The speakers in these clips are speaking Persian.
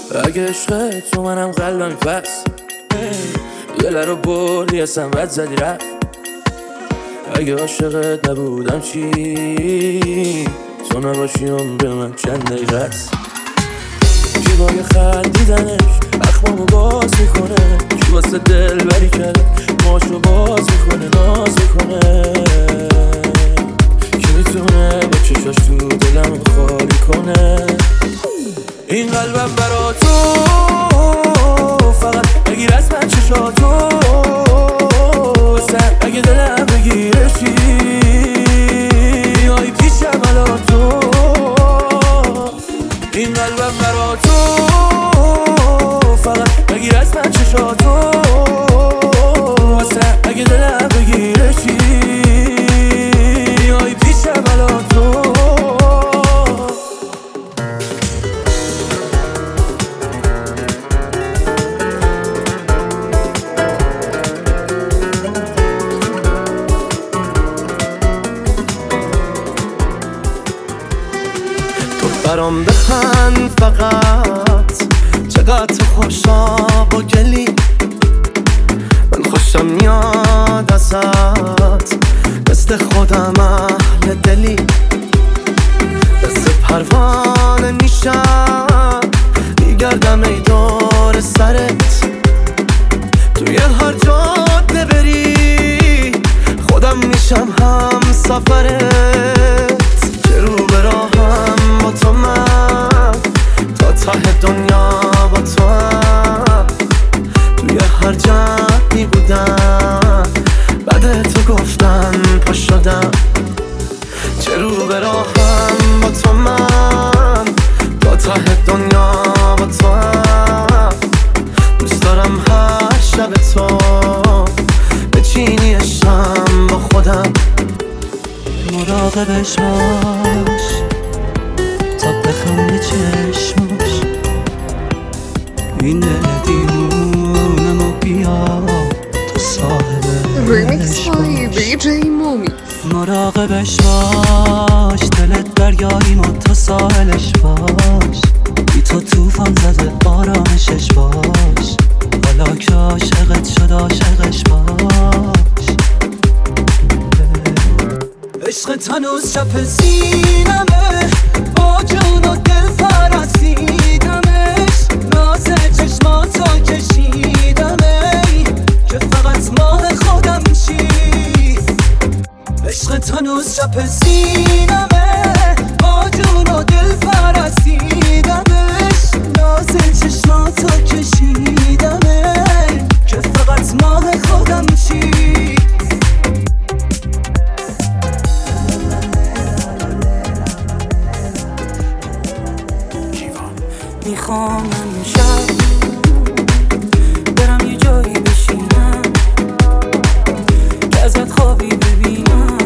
اگه عشق تو منم قلبم پس دل رو بردی اصلا بد زدی رفت. اگه عاشقت نبودم چی تو نباشی عمر من چند دقیقه است. کی با یه خندیدنش اخمامو باز میکنه، کی واسه دل بری کرده ماشو باز میکنه ناز میکنه. کی میتونه با چشاش تو دلم خالی کنه. این قلبم برا تو فقط بگیر از من چشاتو، اگه دلم بگیره چی آی پیشم الان تو. این قلبم برا تو فقط بگیر از من چشاتو، اگه دلم بگیره چی آی پیشم الان تو. برام بخند فقط چقدر تو خوشا با گلی، من خوشم میاد ازت مثل خودم اهل دلی. مثل پروانه میشم میگردم ای دور سرت، توی هر جاده بری خودم میشم هم سفرت. که رو به راهم با تو من تا ته دنیا با تو هم، توی هر جمعی بودم بعد تو گفتن پا شدم. چه رو به راهم با تو من تا ته دنیا با تو هم، دوست دارم هر شب تو بچینی عشقم با خودم. مراقبش باش تا بخندی چشماش، این دیوونم و بیا تو Remix by صاحبش DJ Momi. مراقبش باش دلت دریایی ما تا ساحلش باش، بی تو توفان زده آرامشش باش، حالا که عاشقت شد عاشقش باش. عشقت هنوز چپ سینمه، با جون و دل فرستیدمش، ناز چشماتو کشیدمه که فقط ماه خودم چی. عشقت هنوز چپ سینمه، با جون و دل فرستیدمش، ناز چشماتو کشیدمه که فقط ماه خودم چی. میخوام من شب برم یه جایی بشینم که ازت خوابی ببینم.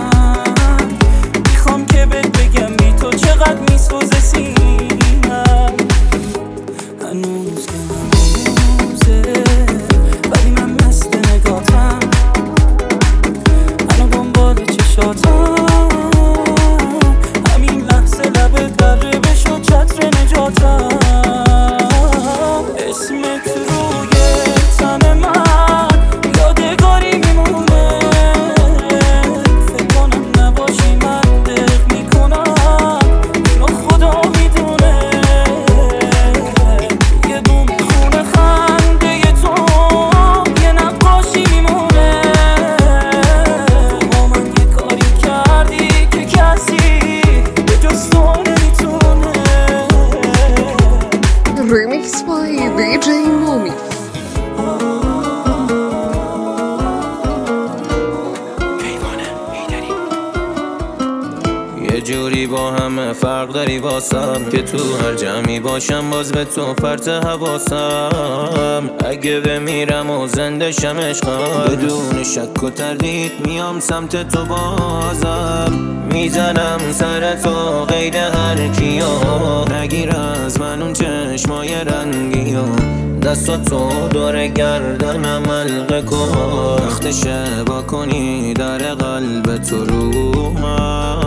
میخوام که بهت بگم بی تو چقدر میسوزه سینم. هنوز که هنوزه ولی من مست نگاتم، هنو دنبال چشاتم، همین لحظه لبت دره بشو چتر نجاتم. اسمت روی تن من یادگاری میمونه، فکر کنم نباشی من دق میکنم، اینو خدا میدونه. یه بوم خونه خنده تو یه نقاشی میمونه. تو با من یه کاری کردی که کسی به جز تو نمیتونه. Remix by DJ Momi. یه جوری با همه فرق داری واسم که تو هر جمعی باشم باز به تو فرط حواسم. اگه بمیرم و زنده شم عشقم، بدون شک و تردید میام سمت تو بازم. میزنم سر تو قید هر کیا، نگیر از من اون چشمای رنگیا، دستاتو دور گردنم حلقه کن، وقتشه با کنی در قلب تو رو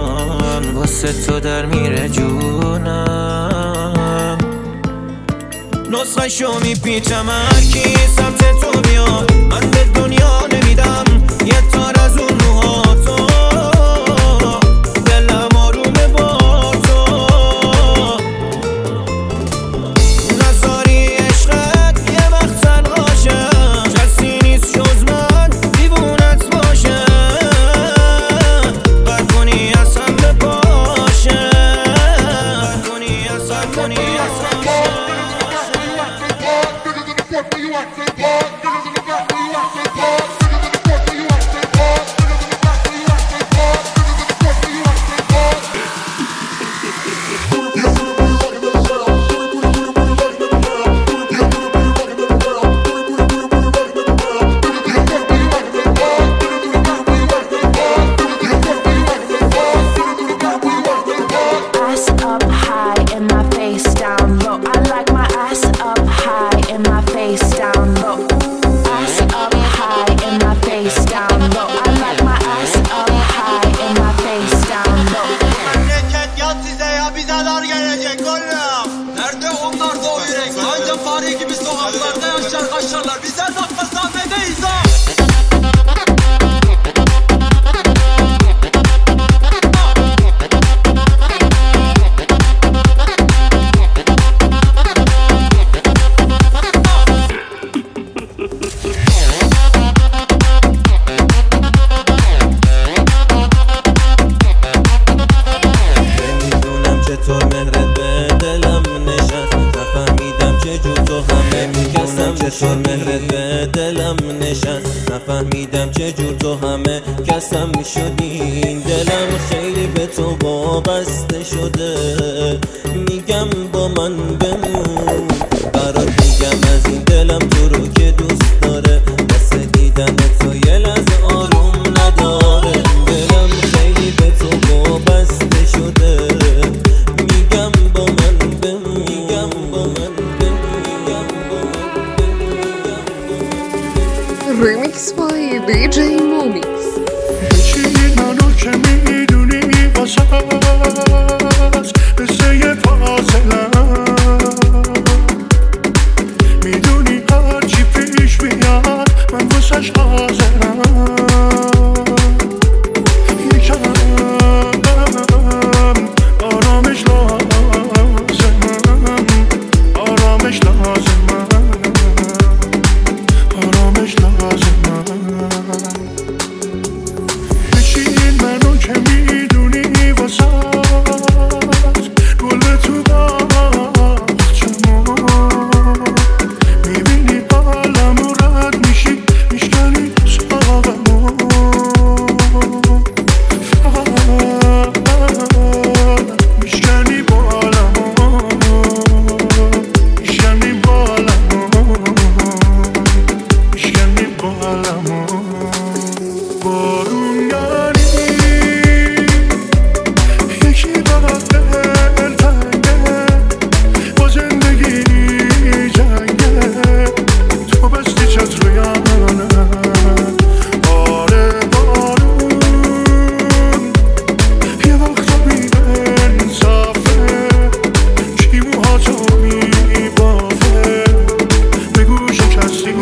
من، واسه تو در میره جونم. نسخه شو میپیچم هرکی سمت تو بیاد من به دنیا نمیدم یه تار از اون موهاتو دلم آرومه با تو نذاری عشقت یه وقت تنهاشه کسی نیست جز من دیوونت باشه بد کنی اصلا به پاشه بد کنی اصلا چطور مهرت به دلم نشست نفهمیدم چجور تو همه کسم شدی دلم خیلی به تو وابسته شده میگم با من بمون برات میگم از این دلم تو رو که دوست داره واسه دیدن تو یه لحظه آروم نداره دلم خیلی به تو وابسته شده میگم با من بمون میگم با من Remix by DJ Momix. بچین منو که میدونی واسه مثل یه فاصلم میدونی هرچی پیش بیاد من واسش حاضرم یکم آرامش لازمم آرامش لازمم آرامش لازمم بشین منو که میدونی واسه گل تو باغچمون میبینی بالمو رد میشی میشکنی ساقمو میشکنی بالمو میشکنی بالمو میشکنی بالمو بارونگانی یکی برات دلتنگه با زندگی جنگه تو بستی چت رویانه آره بارون یه وقتا بی‌انصافه کی موهاتو میبافه بگو شکستی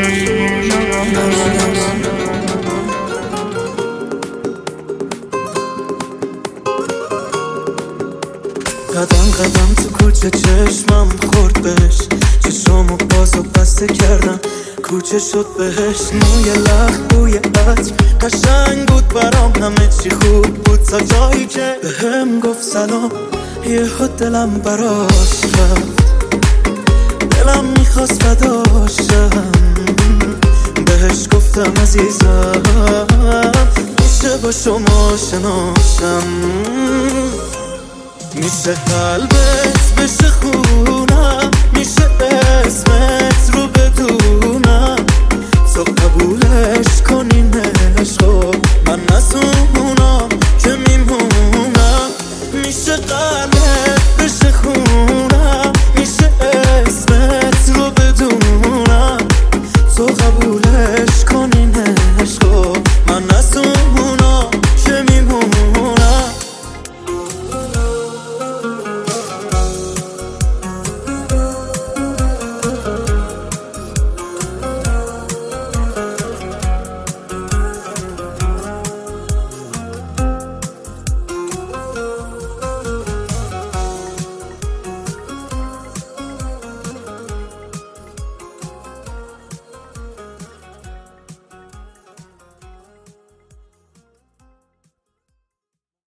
قدم قدم تو کوچه چشمم خورد بهش چشمو باز و بسته کردم کوچه شد بهش موی لخ بوی عطر قشنگ بود برام همه چی خوب بود تا جایی که بهم گفت سلام یهو دلم براش رفت دلم میخواست فداشم بهش گفتم عزیزم میشه با شما شناشم میشه قلبت بشه خونم